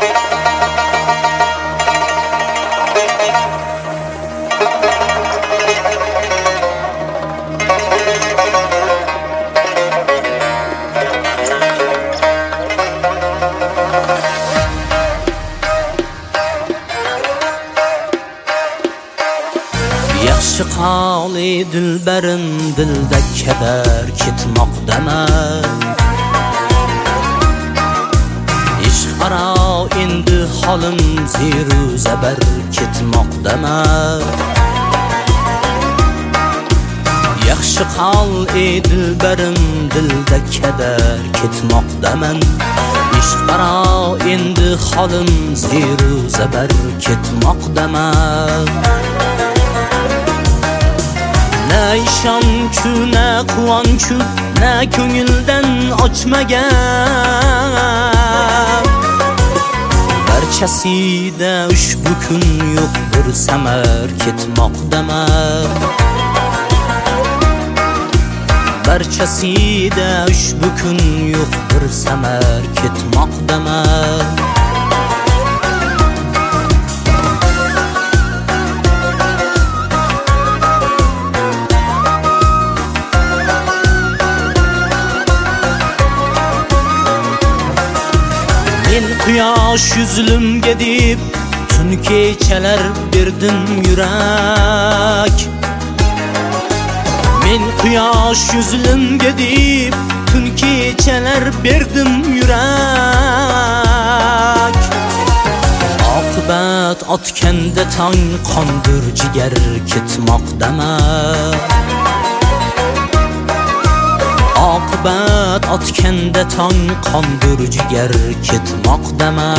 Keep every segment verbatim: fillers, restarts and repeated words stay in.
Yaxshi qoli dilbarim dilda keder ketmoqdama. Ishq qaro endi holim ziru zabar ketmoqdama. Yaxshi qoli dilbarim dilda keder ketmoqdaman. Ishq qaro endi holim ziru zabar ketmoqdama. Ne ishonchu, ne quvonchu, ne ko'ngildan ochmagan. Barchasida ushbu kun yo'q bir samar ketmoqdama. Barchasida ushbu kun yo'q bir samar ketmoqdama. Men quyosh yüzlümge deb tun kechalar berdim yurak. Men quyosh yüzlümge deb tun kechalar berdim yurak. Oqibat otganda tong qondir jigar ketmoqdama. Oqibat otganda tong qondir jigar ketmoqdama.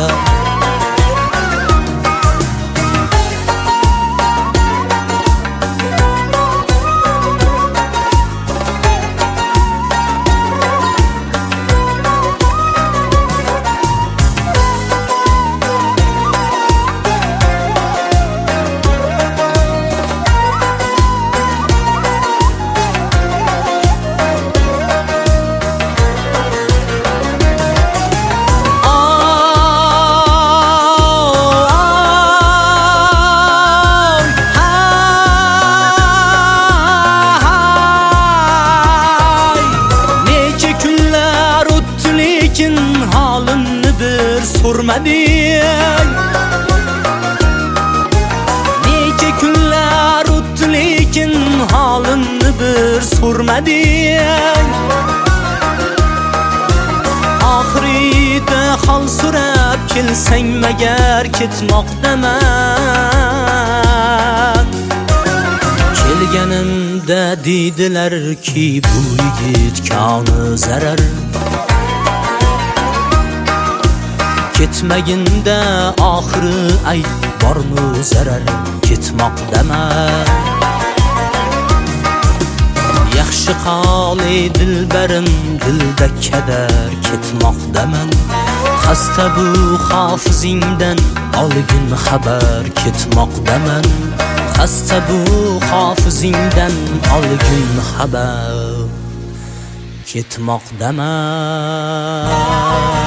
Halimni bir sormading. Necha kunlar o'tdi lekin halimni bir sormading. Oxirida hol so'rab kelsang magar ketmoqdaman. Kelganimda deydilarki bu yigit koni zarar. Ketmaginda oxiri ay bormi zarar ketmoqdama. Yaxshi qoli dilbarim dilda keder ketmoqdaman. Xasta bu hofizingdan olgin xabar ketmoqdaman. Xasta bu hofizingdan olgin xabar ketmoqdaman.